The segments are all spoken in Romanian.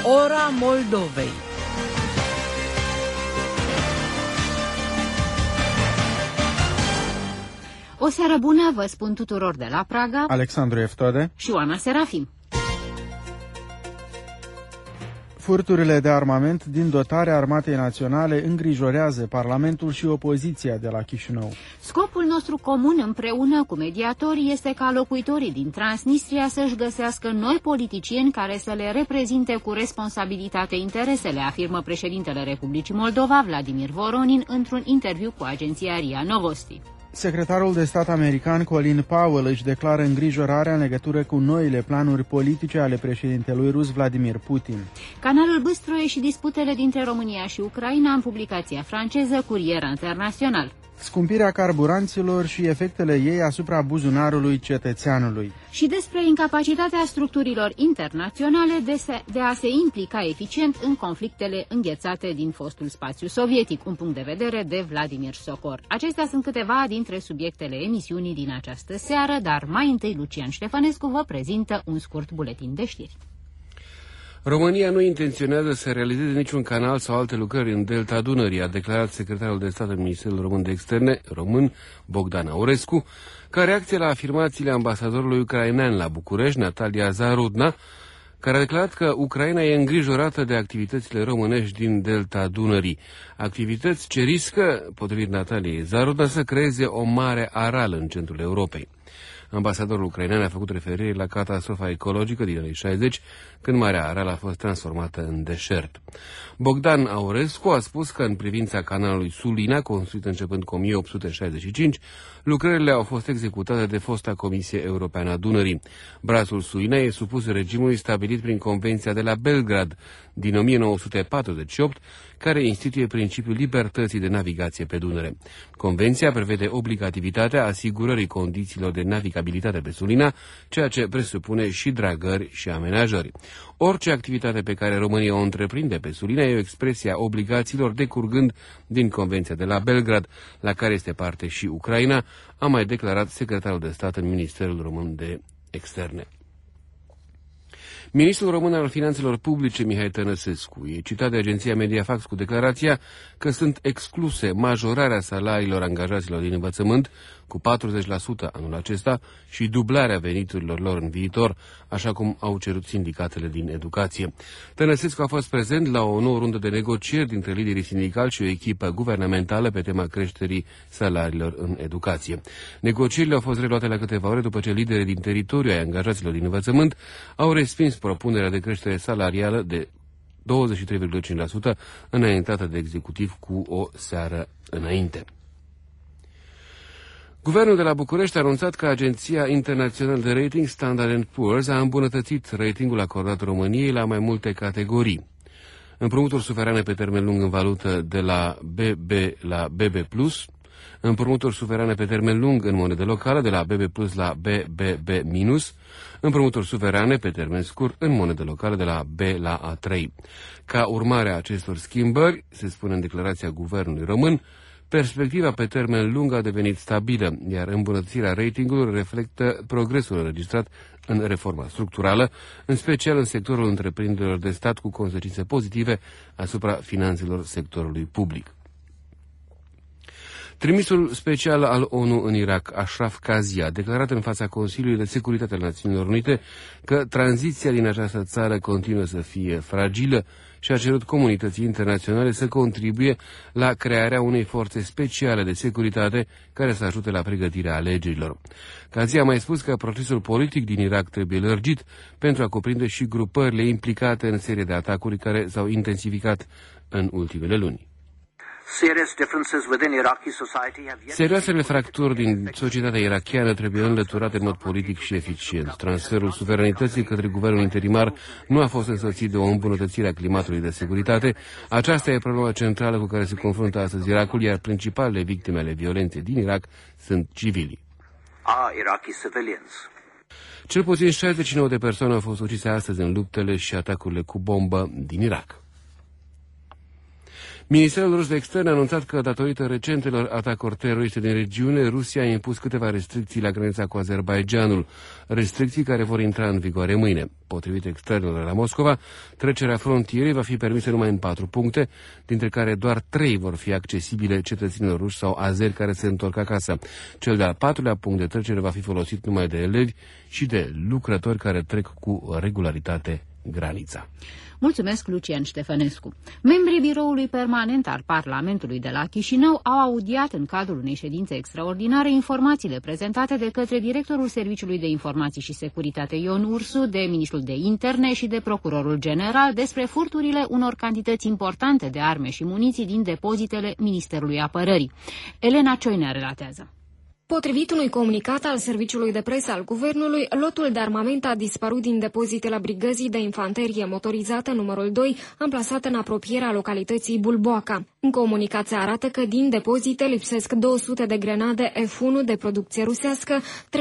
Ora Moldovei. O seară bună, vă spun tuturor de la Praga, Alexandru Eftode și Oana Serafim. Furturile de armament din dotarea Armatei Naționale îngrijorează Parlamentul și opoziția de la Chișinău. Scopul nostru comun împreună cu mediatorii este ca locuitorii din Transnistria să-și găsească noi politicieni care să le reprezinte cu responsabilitate interesele, afirmă președintele Republicii Moldova, Vladimir Voronin, într-un interviu cu agenția RIA Novosti. Secretarul de stat american Colin Powell își declară îngrijorarea în legătură cu noile planuri politice ale președintelui rus Vladimir Putin. Canalul băstruie și disputele dintre România și Ucraina în publicația franceză Curier Internațional. Scumpirea carburanților și efectele ei asupra buzunarului cetățeanului. Și despre incapacitatea structurilor internaționale de a se implica eficient în conflictele înghețate din fostul spațiu sovietic, un punct de vedere de Vladimir Sokor. Acestea sunt câteva dintre subiectele emisiunii din această seară, dar mai întâi Lucian Ștefănescu vă prezintă un scurt buletin de știri. România nu intenționează să realizeze niciun canal sau alte lucrări în delta Dunării, a declarat secretarul de stat în Ministerul Român de Externe, român, Bogdan Aurescu, ca reacție la afirmațiile ambasadorului ucrainean la București, Natalia Zarudna, care a declarat că Ucraina e îngrijorată de activitățile românești din delta Dunării. Activități ce riscă, potrivit Nataliei Zarudna, să creeze o mare arală în centrul Europei. Ambasadorul ucrainean a făcut referire la catastrofa ecologică din anii 60, când Marea Arală a fost transformată în deșert. Bogdan Aurescu a spus că în privința canalului Sulina, construit începând cu 1865, lucrările au fost executate de fosta Comisie Europeană a Dunării. Brațul Sulina e supus regimului stabilit prin Convenția de la Belgrad din 1948, care instituie principiul libertății de navigație pe Dunăre. Convenția prevede obligativitatea asigurării condițiilor de navigabilitate pe Sulina, ceea ce presupune și dragări și amenajări. Orice activitate pe care România o întreprinde pe Sulina e o expresie a obligațiilor decurgând din Convenția de la Belgrad, la care este parte și Ucraina, a mai declarat secretarul de stat în Ministerul Român de Externe. Ministrul român al Finanțelor Publice, Mihai Tănăsescu, e citat de agenția Mediafax cu declarația că sunt excluse majorarea salariilor angajaților din învățământ cu 40% anul acesta și dublarea veniturilor lor în viitor, așa cum au cerut sindicatele din educație. Tănăsescu a fost prezent la o nouă rundă de negocieri dintre liderii sindicali și o echipă guvernamentală pe tema creșterii salariilor în educație. Negocierile au fost reluate la câteva ore după ce liderii din teritoriu ai angajaților din învățământ au respins propunerea de creștere salarială de 23,5% înaintată de executiv cu o seară înainte. Guvernul de la București a anunțat că Agenția Internațională de Rating Standard & Poor's a îmbunătățit ratingul acordat României la mai multe categorii. Împrumuturi suverane pe termen lung în valută de la BB la BB+, împrumuturi suverane pe termen lung în monedă locală de la BB+ la BBB-, împrumuturi suverane pe termen scurt în monedă locală de la B la A3. Ca urmare a acestor schimbări, se spune în declarația Guvernului Român, perspectiva pe termen lung a devenit stabilă, iar îmbunătățirea ratingului reflectă progresul înregistrat în reforma structurală, în special în sectorul întreprinderilor de stat cu consecințe pozitive asupra finanțelor sectorului public. Trimisul special al ONU în Irak, Ashraf Kazi, a declarat în fața Consiliului de Securitate al Națiunilor Unite că tranziția din această țară continuă să fie fragilă și a cerut comunității internaționale să contribuie la crearea unei forțe speciale de securitate care să ajute la pregătirea alegerilor. Kazi a mai spus că procesul politic din Irak trebuie lărgit pentru a cuprinde și grupările implicate în serie de atacuri care s-au intensificat în ultimele luni. Serioasele fracturi din societatea irakiană trebuie înlăturate în mod politic și eficient. Transferul suveranității către guvernul interimar nu a fost însoțit de o îmbunătățire a climatului de securitate. Aceasta e problema centrală cu care se confruntă astăzi Irakul, iar principalele victime ale violenței din Irak sunt civilii. Cel puțin 69 de persoane au fost ucise astăzi în luptele și atacurile cu bombă din Irak. Ministerul rus de externe a anunțat că, datorită recentelor atacuri teroriste din regiune, Rusia a impus câteva restricții la granița cu Azerbaidjanul, restricții care vor intra în vigoare mâine. Potrivit externelor la Moscova, trecerea frontierei va fi permisă numai în 4 puncte, dintre care doar 3 vor fi accesibile cetățenilor ruși sau azeri care se întorc acasă. Cel de-al 4-lea punct de trecere va fi folosit numai de elevi și de lucrători care trec cu regularitate granița. Mulțumesc, Lucian Ștefănescu. Membrii Biroului Permanent al Parlamentului de la Chișinău au audiat în cadrul unei ședințe extraordinare informațiile prezentate de către directorul Serviciului de Informații și Securitate Ion Ursu, de ministrul de Interne și de procurorul general despre furturile unor cantități importante de arme și muniții din depozitele Ministerului Apărării. Elena Cioinea relatează. Potrivit unui comunicat al Serviciului de Presă al Guvernului, lotul de armament a dispărut din depozitele Brigăzii de Infanterie Motorizată numărul 2, amplasată în apropierea localității Bulboaca. În comunicat se arată că din depozite lipsesc 200 de grenade F1 de producție rusească,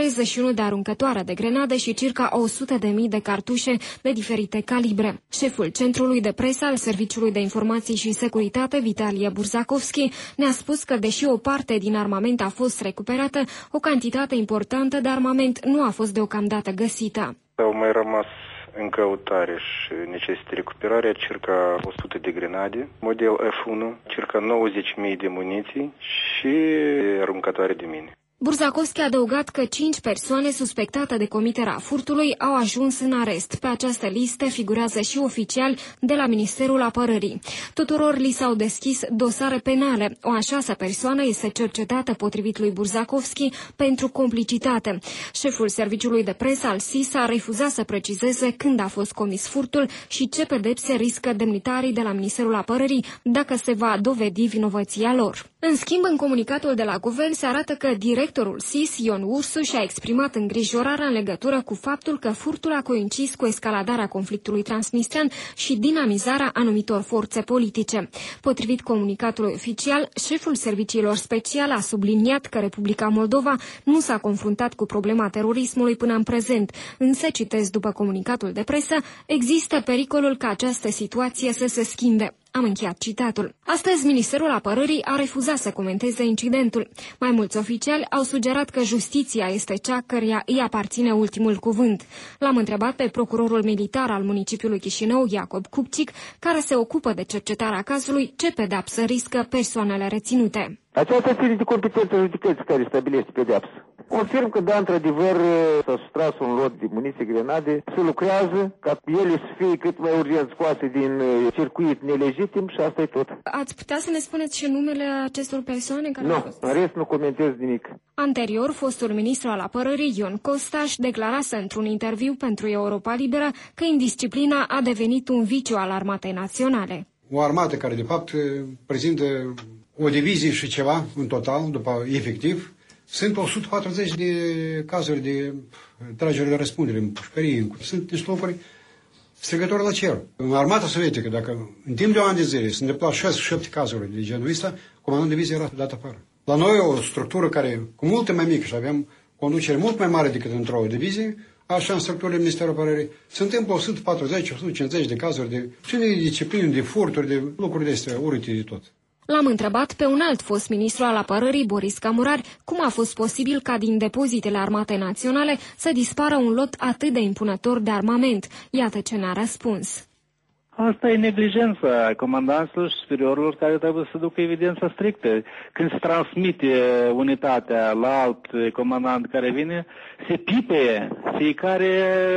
31 de aruncătoare de grenade și circa 100.000 de cartușe de diferite calibre. Șeful Centrului de Presă al Serviciului de Informații și Securitate, Vitalie Burzakovski, ne-a spus că, deși o parte din armament a fost recuperată, o cantitate importantă de armament nu a fost deocamdată găsită. Au mai rămas în căutare și necesită recuperarea circa 100 de grenade, model F1, circa 90.000 de muniții și aruncătoare de mine. Burzakovski a adăugat că 5 persoane suspectate de comiterea furtului au ajuns în arest. Pe această listă figurează și oficiali de la Ministerul Apărării. Tuturor li s-au deschis dosare penale. O a 6-a persoană este cercetată, potrivit lui Burzakovski, pentru complicitate. Șeful Serviciului de Presă al SIS a refuzat să precizeze când a fost comis furtul și ce pedepse riscă demnitarii de la Ministerul Apărării dacă se va dovedi vinovăția lor. În schimb, în comunicatul de la guvern se arată că directorul SIS, Ion Ursu, și-a exprimat îngrijorarea în legătură cu faptul că furtul a coincis cu escaladarea conflictului transnistrian și dinamizarea anumitor forțe politice. Potrivit comunicatului oficial, șeful serviciilor speciale a subliniat că Republica Moldova nu s-a confruntat cu problema terorismului până în prezent, însă, citez după comunicatul de presă, există pericolul ca această situație să se schimbe. Am încheiat citatul. Astăzi, Ministerul Apărării a refuzat să comenteze incidentul. Mai mulți oficiali au sugerat că justiția este cea căreia îi aparține ultimul cuvânt. L-am întrebat pe procurorul militar al municipiului Chișinău, Iacob Cupcic, care se ocupă de cercetarea cazului, ce pedeapsă riscă persoanele reținute. Aceasta ține de competența judecății care stabilește pedeapsă. Confirm că, da, într-adevăr, s-a sustras un lot de muniții, grenade, se lucrează ca ele să fie cât mai urgent scoase din circuit nelegitim și asta e tot. Ați putea să ne spuneți și numele acestor persoane care au fost? Nu, în rest nu comentez nimic. Anterior, fostul ministru al Apărării, Ion Costaș, declarase într-un interviu pentru Europa Liberă că indisciplina a devenit un viciu al Armatei Naționale. O armată care, de fapt, prezintă o divizie și ceva în total, după efectiv. Sunt 140 de cazuri de tragere de răspundere în pușcărie. Sunt niște lucruri strigători la cer. În armata sovietică, dacă în timp de un an de zile se întâmpla 6-7 cazuri de genul ăsta, comandantul divizia era dat afară. La noi o structură care, cu multe mai mică și aveam conducere mult mai mare decât într-o divizie, așa în structurile Ministerului Apărării, se întâmplă 140-150 de cazuri de discipline, de furturi, de lucruri de astea urâte de tot. L-am întrebat pe un alt fost ministru al Apărării, Boris Camurari, cum a fost posibil ca din depozitele Armatei Naționale să dispară un lot atât de impunător de armament. Iată ce ne-a răspuns. Asta e neglijența comandanților și superiorilor care trebuie să ducă evidența strictă. Când se transmite unitatea la alt comandant care vine, se pipe fiecare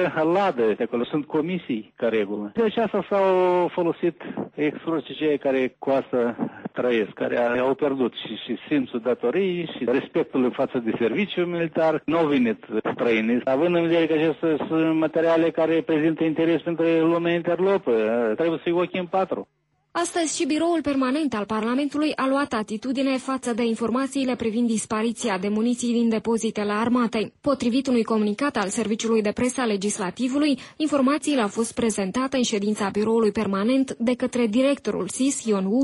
ladă. Acolo sunt comisii ca regulă. De aceasta s-au folosit exorții cei care cu asta trăiesc, care au pierdut și simțul datoriei și respectul față de serviciu militar. Nu au venit străini, având în vedere că acestea sunt materiale care prezintă interes pentru lumea interlopă. Trebuie să-i ochii în patru. Astăzi și Biroul Permanent al Parlamentului a luat atitudine față de informațiile privind dispariția de muniții din depozitele armatei. Potrivit unui comunicat al Serviciului de Presă al Legislativului, informațiile au fost prezentate în ședința Biroului Permanent de către directorul SIS, Ion Ursu,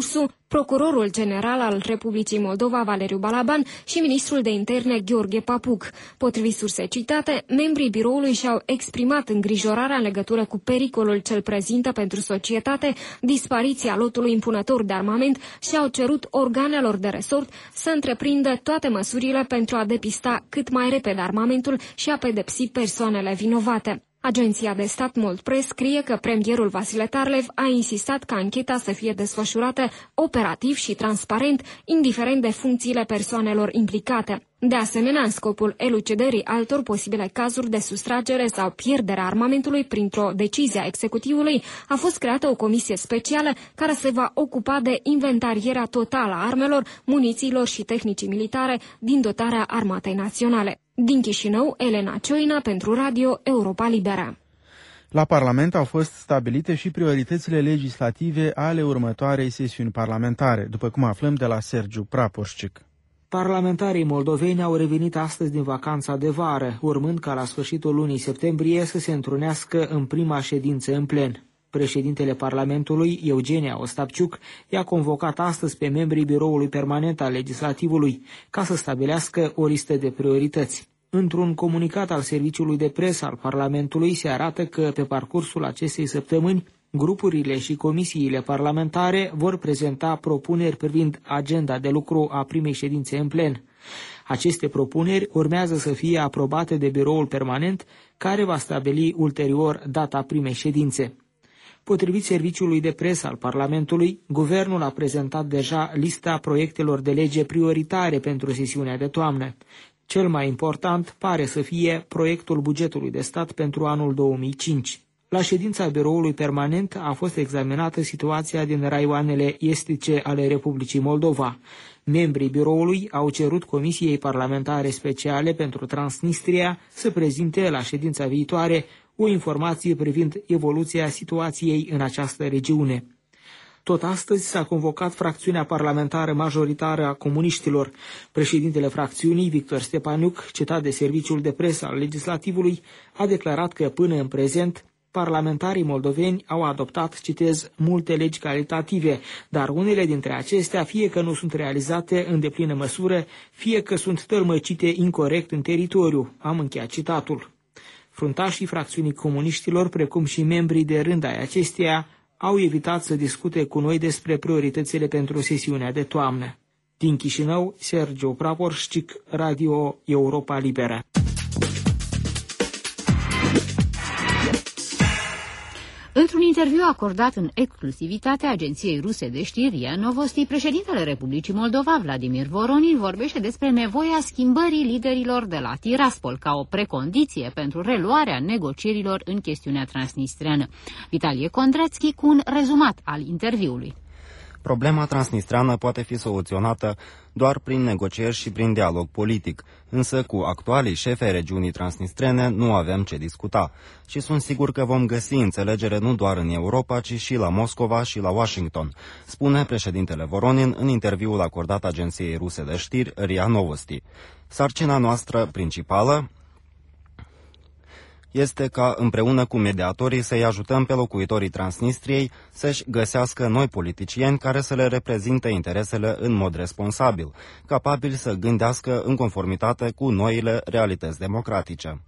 procurorul general al Republicii Moldova, Valeriu Balaban, și ministrul de interne, Gheorghe Papuc. Potrivit surse citate, membrii biroului și-au exprimat îngrijorarea în legătură cu pericolul ce îl prezintă pentru societate dispariția lotului impunător de armament și au cerut organelor de resort să întreprindă toate măsurile pentru a depista cât mai repede armamentul și a pedepsi persoanele vinovate. Agenția de stat Moldpress scrie că premierul Vasile Tarlev a insistat ca ancheta să fie desfășurată operativ și transparent, indiferent de funcțiile persoanelor implicate. De asemenea, în scopul elucidării altor posibile cazuri de sustragere sau pierdere a armamentului printr-o decizie a executivului, a fost creată o comisie specială care se va ocupa de inventarierea totală a armelor, munițiilor și tehnicii militare din dotarea Armatei Naționale. Din Chișinău, Elena Cioina pentru Radio Europa Liberă. La Parlament au fost stabilite și prioritățile legislative ale următoarei sesiuni parlamentare, după cum aflăm de la Sergiu Praporșcic. Parlamentarii moldoveni au revenit astăzi din vacanța de vară, urmând ca la sfârșitul lunii septembrie să se întrunească în prima ședință în plen. Președintele Parlamentului, Eugenia Ostapciuc, i-a convocat astăzi pe membrii Biroului Permanent al Legislativului ca să stabilească o listă de priorități. Într-un comunicat al Serviciului de Presă al Parlamentului se arată că pe parcursul acestei săptămâni grupurile și comisiile parlamentare vor prezenta propuneri privind agenda de lucru a primei ședințe în plen. Aceste propuneri urmează să fie aprobate de Biroul Permanent, care va stabili ulterior data primei ședințe. Potrivit Serviciului de Presă al Parlamentului, Guvernul a prezentat deja lista proiectelor de lege prioritare pentru sesiunea de toamnă. Cel mai important pare să fie proiectul bugetului de stat pentru anul 2005. La ședința Biroului Permanent a fost examinată situația din raioanele estice ale Republicii Moldova. Membrii biroului au cerut Comisiei Parlamentare Speciale pentru Transnistria să prezinte la ședința viitoare o informație privind evoluția situației în această regiune. Tot astăzi s-a convocat fracțiunea parlamentară majoritară a comuniștilor. Președintele fracțiunii, Victor Stepaniuc, citat de Serviciul de Presă al Legislativului, a declarat că până în prezent parlamentarii moldoveni au adoptat, citez, multe legi calitative, dar unele dintre acestea fie că nu sunt realizate în deplină măsură, fie că sunt tălmăcite incorect în teritoriu. Am încheiat citatul. Fruntașii fracțiunii comuniștilor, precum și membrii de rând ai acesteia, au evitat să discute cu noi despre prioritățile pentru sesiunea de toamnă. Din Chișinău, Sergiu Praporșcic, Radio Europa Liberă. Într-un interviu acordat în exclusivitate agenției ruse de știri RIA Novosti, președintele Republicii Moldova, Vladimir Voronin, vorbește despre nevoia schimbării liderilor de la Tiraspol ca o precondiție pentru reluarea negocierilor în chestiunea transnistreană. Vitalie Kondratsky cu un rezumat al interviului. Problema transnistreană poate fi soluționată doar prin negocieri și prin dialog politic, însă cu actualii șefi ai regiunii transnistrene nu avem ce discuta și sunt sigur că vom găsi înțelegere nu doar în Europa, ci și la Moscova și la Washington, spune președintele Voronin în interviul acordat agenției ruse de știri RIA Novosti. Sarcina noastră principală este ca împreună cu mediatorii să-i ajutăm pe locuitorii Transnistriei să-și găsească noi politicieni care să le reprezinte interesele în mod responsabil, capabili să gândească în conformitate cu noile realități democratice.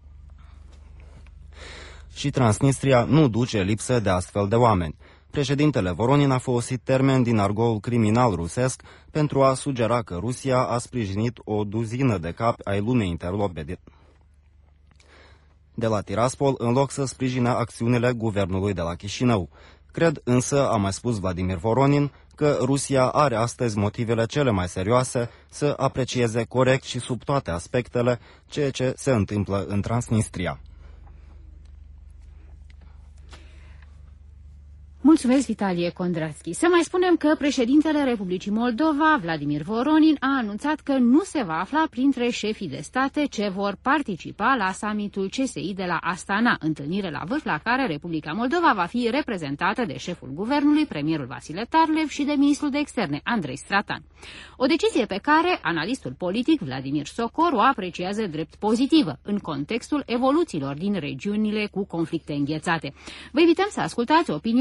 Și Transnistria nu duce lipsă de astfel de oameni. Președintele Voronin a folosit termeni din argoul criminal rusesc pentru a sugera că Rusia a sprijinit o duzină de capi ai lunei interlope de la Tiraspol, în loc să sprijine acțiunile guvernului de la Chișinău. Cred însă, a mai spus Vladimir Voronin, că Rusia are astăzi motivele cele mai serioase să aprecieze corect și sub toate aspectele ceea ce se întâmplă în Transnistria. Mulțumesc, Vitalie Kondratsky. Să mai spunem că președintele Republicii Moldova, Vladimir Voronin, a anunțat că nu se va afla printre șefii de state ce vor participa la summitul CSI de la Astana, întâlnire la vârf la care Republica Moldova va fi reprezentată de șeful guvernului, premierul Vasile Tarlev și de ministrul de externe, Andrei Stratan. O decizie pe care analistul politic Vladimir Socor o apreciază drept pozitivă în contextul evoluțiilor din regiunile cu conflicte înghețate. Vă invităm să ascultați opinia lui Vladimir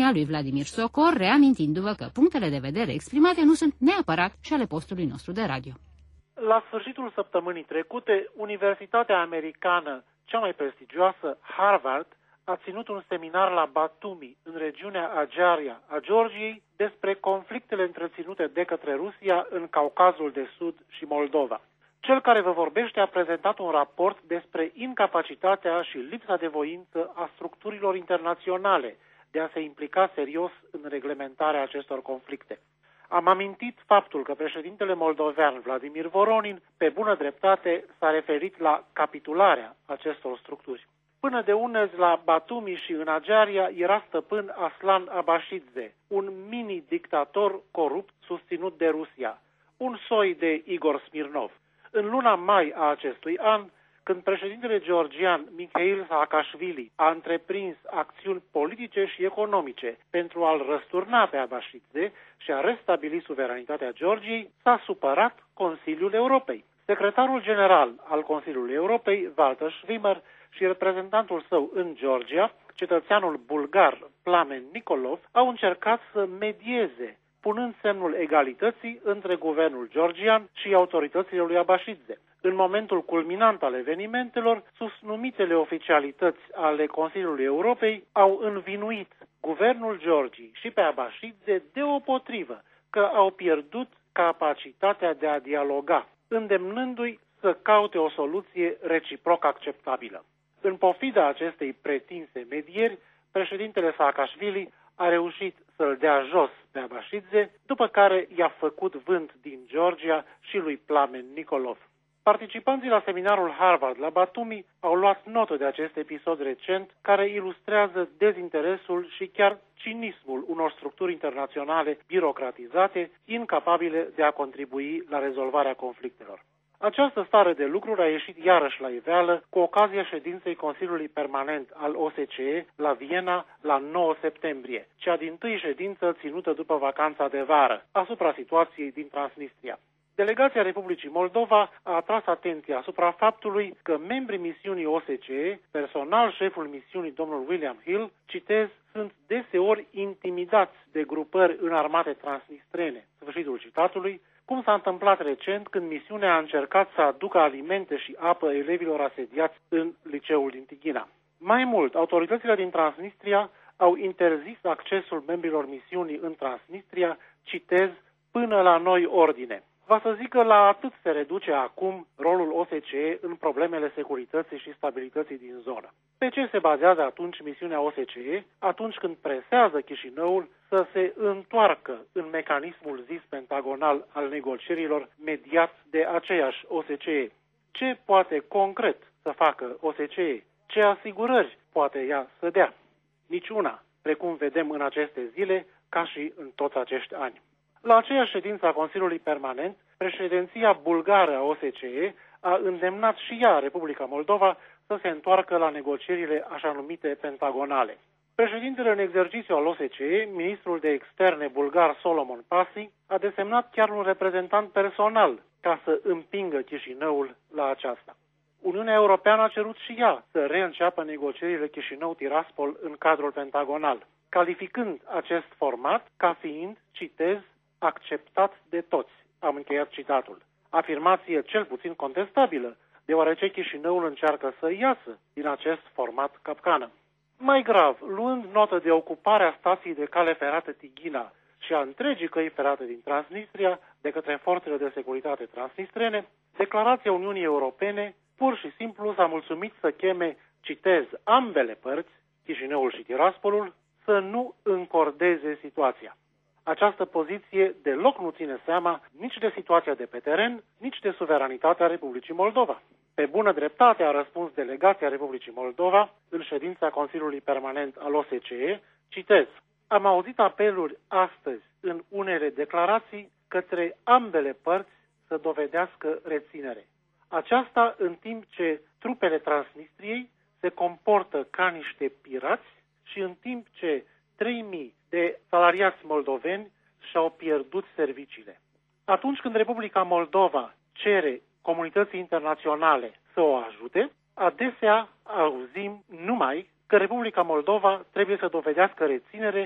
Vladimir Sokor, reamintindu-vă că punctele de vedere exprimate nu sunt neapărat și ale postului nostru de radio. La sfârșitul săptămânii trecute, Universitatea Americană, cea mai prestigioasă, Harvard, a ținut un seminar la Batumi, în regiunea Adjaria a Georgiei, despre conflictele întreținute de către Rusia în Caucazul de Sud și Moldova. Cel care vă vorbește a prezentat un raport despre incapacitatea și lipsa de voință a structurilor internaționale de a se implica serios în reglementarea acestor conflicte. Am amintit faptul că președintele moldovean Vladimir Voronin, pe bună dreptate, s-a referit la capitularea acestor structuri. Până de unezi la Batumi și în Adjaria era stăpân Aslan Abashidze, un mini-dictator corupt susținut de Rusia, un soi de Igor Smirnov. În luna mai a acestui an, când președintele georgian Mikhail Saakashvili a întreprins acțiuni politice și economice pentru a-l răsturna pe Abashidze și a restabili suveranitatea Georgiei, s-a supărat Consiliul Europei. Secretarul general al Consiliului Europei, Walter Schwimmer, și reprezentantul său în Georgia, cetățeanul bulgar Plamen Nikolov, au încercat să medieze, punând semnul egalității între guvernul georgian și autoritățile lui Abashidze. În momentul culminant al evenimentelor, susnumitele oficialități ale Consiliului Europei au învinuit guvernul Georgiei și pe Abashidze deopotrivă că au pierdut capacitatea de a dialoga, îndemnându-i să caute o soluție reciproc acceptabilă. În pofida acestei pretinse medieri, președintele Saakashvili a reușit să-l dea jos pe Abashidze, după care i-a făcut vânt din Georgia și lui Plamen Nikolov. Participanții la seminarul Harvard la Batumi au luat notă de acest episod recent care ilustrează dezinteresul și chiar cinismul unor structuri internaționale birocratizate, incapabile de a contribui la rezolvarea conflictelor. Această stare de lucruri a ieșit iarăși la iveală cu ocazia ședinței Consiliului Permanent al OSCE la Viena la 9 septembrie, cea dintâi ședință ținută după vacanța de vară, asupra situației din Transnistria. Delegația Republicii Moldova a atras atenția asupra faptului că membrii misiunii OSCE, personal șeful misiunii domnul William Hill, citez, sunt deseori intimidați de grupări înarmate transnistrene, sfârșitul citatului, cum s-a întâmplat recent când misiunea a încercat să aducă alimente și apă elevilor asediați în liceul din Tighina. Mai mult, autoritățile din Transnistria au interzis accesul membrilor misiunii în Transnistria, citez, până la noi ordine. Va să zic că la atât se reduce acum rolul OSCE în problemele securității și stabilității din zonă. Pe ce se bazează atunci misiunea OSCE atunci când presează Chișinăul să se întoarcă în mecanismul zis pentagonal al negocierilor mediat de aceeași OSCE? Ce poate concret să facă OSCE? Ce asigurări poate ea să dea? Niciuna, precum vedem în aceste zile, ca și în toți acești ani. La aceeași ședință a Consiliului Permanent, președinția bulgară a OSCE a îndemnat și ea Republica Moldova să se întoarcă la negocierile așa numite pentagonale. Președintele în exercițiu al OSCE, ministrul de externe bulgar Solomon Pasi, a desemnat chiar un reprezentant personal ca să împingă Chișinăul la aceasta. Uniunea Europeană a cerut și ea să reînceapă negocierile Chișinău-Tiraspol în cadrul pentagonal, calificând acest format ca fiind, citez, acceptat de toți. Am încheiat citatul. Afirmație cel puțin contestabilă, deoarece Chișinăul încearcă să iasă din acest format capcană. Mai grav, luând notă de ocuparea stației de cale ferată Tighina și a întregii căi ferate din Transnistria de către forțele de securitate transnistrene, declarația Uniunii Europene pur și simplu s-a mulțumit să cheme, citez, ambele părți, Chișinăul și Tiraspolul, să nu încordeze situația. Această poziție deloc nu ține seama nici de situația de pe teren, nici de suveranitatea Republicii Moldova. Pe bună dreptate a răspuns delegația Republicii Moldova în ședința Consiliului Permanent al OSCE, citez, am auzit apeluri astăzi în unele declarații către ambele părți să dovedească reținere. Aceasta în timp ce trupele Transnistriei se comportă ca niște pirați și în timp ce 3.000 de salariați moldoveni și-au pierdut serviciile. Atunci când Republica Moldova cere comunității internaționale să o ajute, adesea auzim numai că Republica Moldova trebuie să dovedească reținere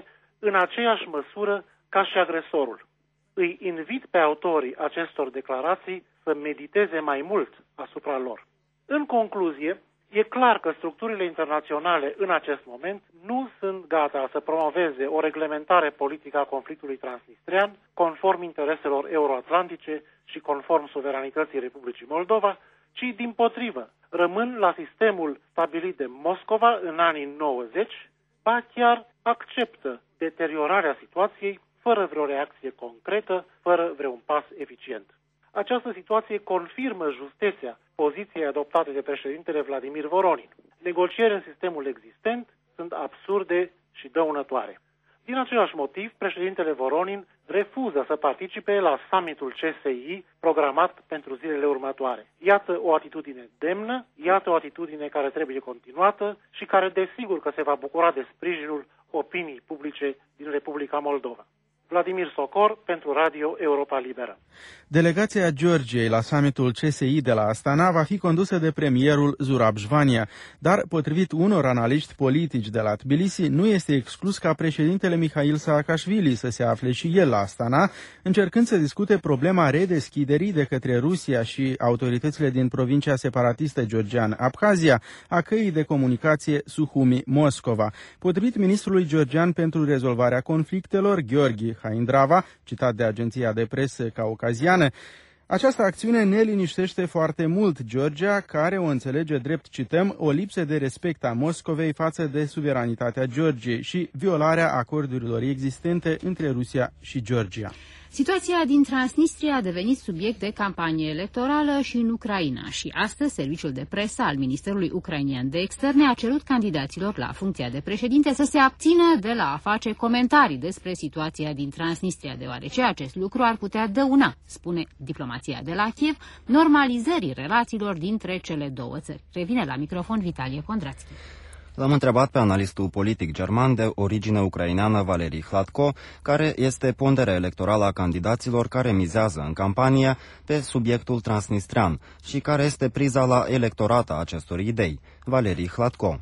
în aceeași măsură ca și agresorul. Îi invit pe autorii acestor declarații să mediteze mai mult asupra lor. În concluzie, e clar că structurile internaționale în acest moment nu sunt gata să promoveze o reglementare politică a conflictului transnistrean conform intereselor euroatlantice și conform suveranității Republicii Moldova, ci dimpotrivă rămân la sistemul stabilit de Moscova în anii 90, ba chiar acceptă deteriorarea situației fără vreo reacție concretă, fără vreun pas eficient. Această situație confirmă justețea poziției adoptate de președintele Vladimir Voronin. Negocieri în sistemul existent sunt absurde și dăunătoare. Din același motiv, președintele Voronin refuză să participe la summitul CSI programat pentru zilele următoare. Iată o atitudine demnă, iată o atitudine care trebuie continuată și care desigur că se va bucura de sprijinul opinii publice din Republica Moldova. Vladimir Socor pentru Radio Europa Liberă. Delegația Georgiei la summitul CSI de la Astana va fi condusă de premierul Zurab Jvania, dar, potrivit unor analiști politici de la Tbilisi, nu este exclus ca președintele Mihail Saakashvili să se afle și el la Astana, încercând să discute problema redeschiderii de către Rusia și autoritățile din provincia separatistă georgiană Abhazia a căii de comunicație Suhumi-Moscova. Potrivit ministrului georgian pentru rezolvarea conflictelor, Gheorghi Haindrava, citat de agenția de presă caucaziană, această acțiune ne liniștește foarte mult Georgia, care o înțelege drept, cităm, o lipsă de respect a Moscovei față de suveranitatea Georgiei și violarea acordurilor existente între Rusia și Georgia. Situația din Transnistria a devenit subiect de campanie electorală și în Ucraina și astăzi serviciul de presă al Ministerului Ucrainian de Externe a cerut candidaților la funcția de președinte să se abțină de la a face comentarii despre situația din Transnistria, deoarece acest lucru ar putea dăuna, spune diplomația de la Kiev, normalizării relațiilor dintre cele două țări. Revine la microfon Vitalie Kondrațchi. L-am întrebat pe analistul politic german de origine ucraineană Valerii Hladko, care este ponderea electorală a candidaților care mizează în campanie pe subiectul transnistrean și care este priza la electorat a acestor idei. Valerii Hladko.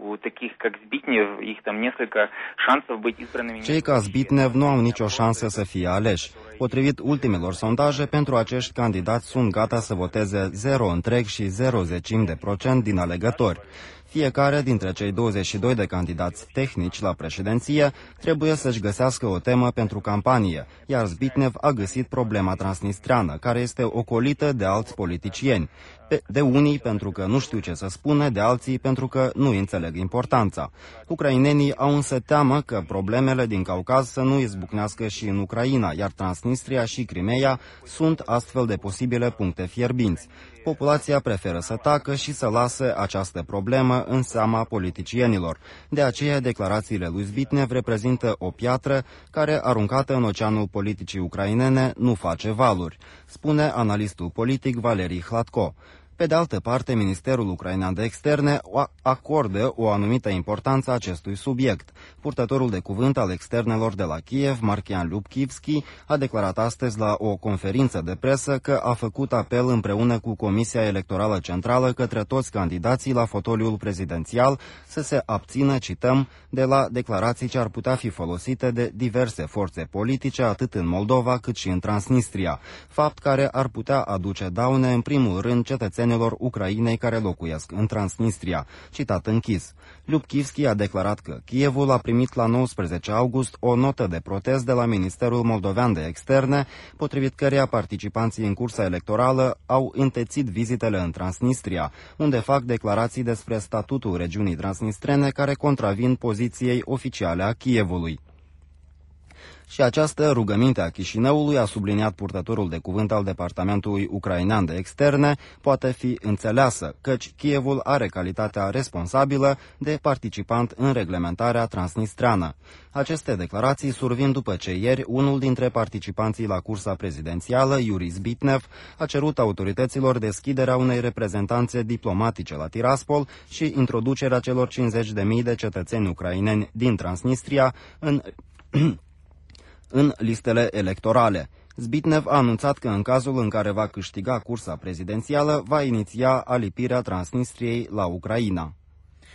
Cei ca Zbitnev nu au nicio șansă să fie aleși. Potrivit ultimelor sondaje, pentru acești candidați sunt gata să voteze 0,0% din alegători. Fiecare dintre cei 22 de candidați tehnici la președinție trebuie să-și găsească o temă pentru campanie, iar Zbitnev a găsit problema transnistreană, care este ocolită de alți politicieni. De unii pentru că nu știu ce să spună, de alții pentru că nu înțeleg importanța. Ucrainenii au însă teamă că problemele din Caucaz să nu izbucnească și în Ucraina, iar Transnistria și Crimeea sunt astfel de posibile puncte fierbinți. Populația preferă să tacă și să lase această problemă în seama politicienilor. De aceea, declarațiile lui Zbitnev reprezintă o piatră care, aruncată în oceanul politicii ucrainene, nu face valuri, spune analistul politic Valerii Hladko. Pe de altă parte, Ministerul Ucrainean de Externe acordă o anumită importanță acestui subiect. Purtătorul de cuvânt al externelor de la Kiev, Markian Lubkivski, a declarat astăzi la o conferință de presă că a făcut apel împreună cu Comisia Electorală Centrală către toți candidații la fotoliul prezidențial să se abțină, cităm, de la declarații ce ar putea fi folosite de diverse forțe politice, atât în Moldova cât și în Transnistria, fapt care ar putea aduce daune în primul rând cetățenilor Ucrainei care locuiesc în Transnistria, citat închis. Lubkivski a declarat că Kievul a primit la 19 august o notă de protest de la Ministerul Moldovean de Externe, potrivit căreia participanții în cursa electorală au întețit vizitele în Transnistria, unde fac declarații despre statutul regiunii transnistrene care contravin poziției oficiale a Kievului. Și această rugăminte a Chișinăului, a subliniat purtătorul de cuvânt al Departamentului Ucrainean de Externe, poate fi înțeleasă, căci Kievul are calitatea responsabilă de participant în reglementarea transnistreană. Aceste declarații survin după ce ieri unul dintre participanții la cursa prezidențială, Yuri Zbitnev, a cerut autorităților deschiderea unei reprezentanțe diplomatice la Tiraspol și introducerea celor 50.000 de cetățeni ucraineni din Transnistria în listele electorale. Zbitnev a anunțat că în cazul în care va câștiga cursa prezidențială, va iniția alipirea Transnistriei la Ucraina.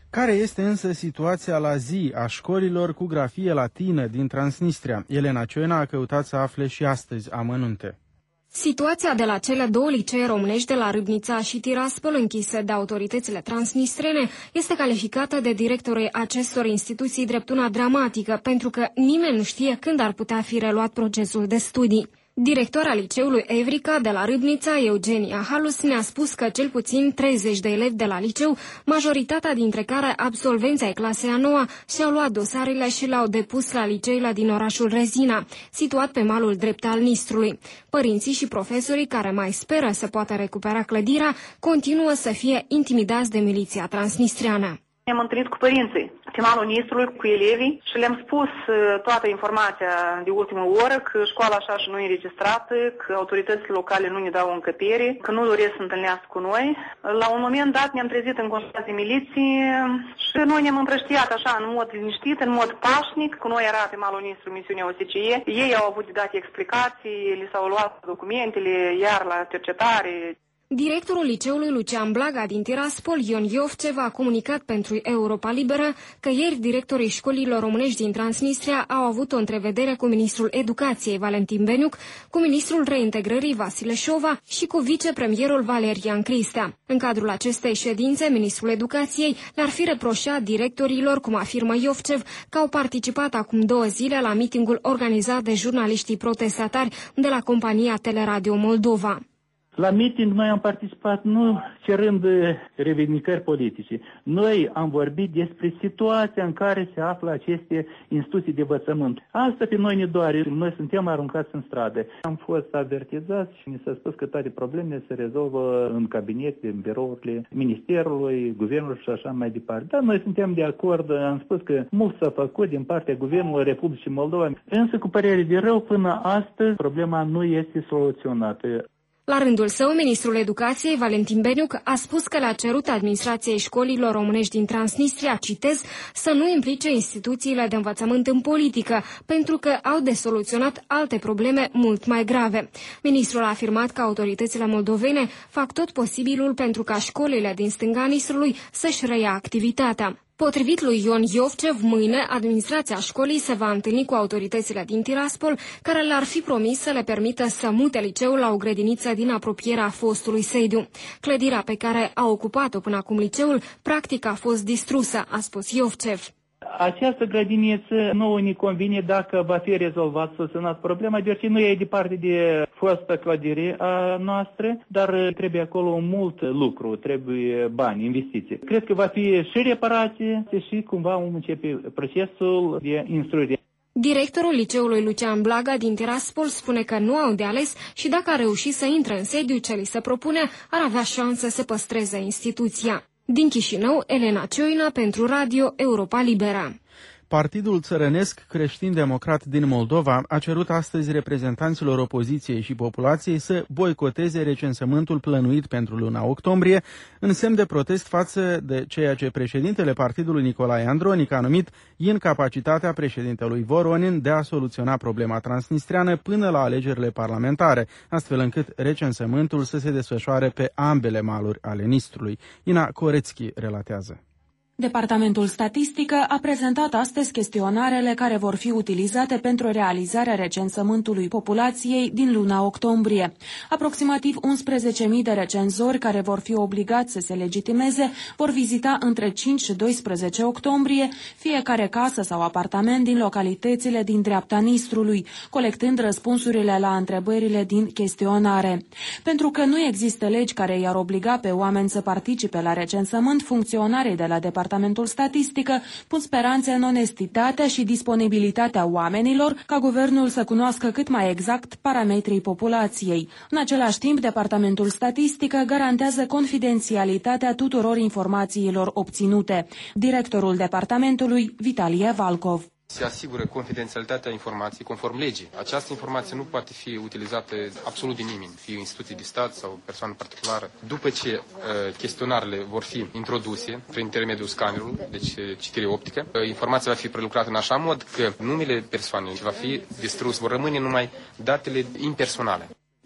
Care este însă situația la zi a școlilor cu grafie latină din Transnistria? Elena Cioina a căutat să afle și astăzi amănunte. Situația de la cele două licee românești de la Râbnița și Tiraspol, închise de autoritățile transnistrene, este calificată de directorii acestor instituții drept una dramatică, pentru că nimeni nu știe când ar putea fi reluat procesul de studii. Directora liceului Evrica de la Râbnița, Eugenia Halus, ne-a spus că cel puțin 30 de elevi de la liceu, majoritatea dintre care absolvenți ai clasei a 9, și-au luat dosarele și le-au depus la liceile din orașul Rezina, situat pe malul drept al Nistrului. Părinții și profesorii care mai speră să poată recupera clădirea continuă să fie intimidați de miliția transnistreană. Ne-am întâlnit cu părinții pe malul Nistrului, cu elevii și le-am spus toată informația de ultimă oră, că școala așa și nu e înregistrată, că autoritățile locale nu ne dau încăpere, că nu doresc să întâlnească cu noi. La un moment dat ne-am trezit în contact de miliție și noi ne-am împrăștiat așa în mod liniștit, în mod pașnic. Cu noi era pe malul Nistrului misiunea OSCE. Ei au avut de dat explicații, li s-au luat documentele, iar la cercetare. Directorul liceului Lucian Blaga din Tiraspol, Ion Iovcev, a comunicat pentru Europa Liberă că ieri directorii școlilor românești din Transnistria au avut o întrevedere cu ministrul Educației Valentin Beniuc, cu ministrul Reintegrării Vasile Șova și cu vicepremierul Valerian Cristea. În cadrul acestei ședințe, ministrul Educației le-ar fi reproșat directorilor, cum afirmă Iovcev, că au participat acum 2 zile la mitingul organizat de jurnaliștii protestatari de la compania Teleradio Moldova. La meeting noi am participat nu cerând revendicări politice. Noi am vorbit despre situația în care se află aceste instituții de învățământ. Asta pe noi ne doare. Noi suntem aruncați în stradă. Am fost avertizați și ni s-a spus că toate problemele se rezolvă în cabinete, în birourile Ministerului, Guvernului și așa mai departe. Dar noi suntem de acord. Am spus că mult s-a făcut din partea Guvernului Republicii Moldova. Însă, cu părere de rău, până astăzi problema nu este soluționată. La rândul său, ministrul Educației, Valentin Beniuc, a spus că le-a cerut administrației școlilor românești din Transnistria, citez, să nu implice instituțiile de învățământ în politică, pentru că au de soluționat alte probleme mult mai grave. Ministrul a afirmat că autoritățile moldovene fac tot posibilul pentru ca școlile din stânga Nistrului să-și reia activitatea. Potrivit lui Ion Iovcev, mâine administrația școlii se va întâlni cu autoritățile din Tiraspol, care le-ar fi promis să le permită să mute liceul la o grădiniță din apropierea fostului sediu. Clădirea pe care a ocupat-o până acum liceul, practic a fost distrusă, a spus Iovcev. Această grădiniță nouă ne convine dacă va fi rezolvat, soluționat problema, deoarece nu e departe de fosta clădire a noastră, dar trebuie acolo mult lucru, trebuie bani, investiții. Cred că va fi și reparație și cumva începe procesul de instruire. Directorul liceului Lucian Blaga din Tiraspol spune că nu au de ales și dacă a reușit să intre în sediu ce li se propune, ar avea șansă să păstreze instituția. Din Chișinău, Elena Cioina pentru Radio Europa Liberă. Partidul țărănesc creștin-democrat din Moldova a cerut astăzi reprezentanților opoziției și populației să boicoteze recensământul plănuit pentru luna octombrie, în semn de protest față de ceea ce președintele partidului Nicolae Andronic a numit incapacitatea președintelui Voronin de a soluționa problema transnistreană până la alegerile parlamentare, astfel încât recensământul să se desfășoare pe ambele maluri ale Nistrului. Ina Corețchi relatează. Departamentul Statistică a prezentat astăzi chestionarele care vor fi utilizate pentru realizarea recensământului populației din luna octombrie. Aproximativ 11.000 de recenzori care vor fi obligați să se legitimeze vor vizita între 5 și 12 octombrie fiecare casă sau apartament din localitățile din dreapta Nistrului, colectând răspunsurile la întrebările din chestionare. Pentru că nu există legi care i-ar obliga pe oameni să participe la recensământ, funcționarii de la Departamentul Statistică pun speranțe în onestitatea și disponibilitatea oamenilor ca guvernul să cunoască cât mai exact parametrii populației. În același timp, Departamentul Statistică garantează confidențialitatea tuturor informațiilor obținute. Directorul departamentului, Vitalie Valcov. Se asigură confidențialitatea informației conform legii. Această informație nu poate fi utilizată absolut de nimeni, fie instituții de stat sau persoană particulară. După ce chestionarele vor fi introduse prin intermediul scanerului, deci citire optică, informația va fi prelucrată în așa mod că numele persoanei va fi distrus, vor rămâne numai datele impersonale.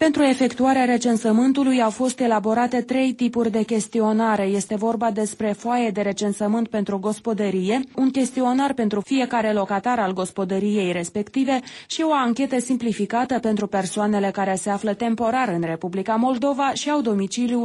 Pentru efectuarea recensământului au fost elaborate 3 tipuri de chestionare. Este vorba despre foaie de recensământ pentru gospodărie, un chestionar pentru fiecare locatar al gospodăriei respective și o anchetă simplificată pentru persoanele care se află temporar în Republica Moldova și au domiciliu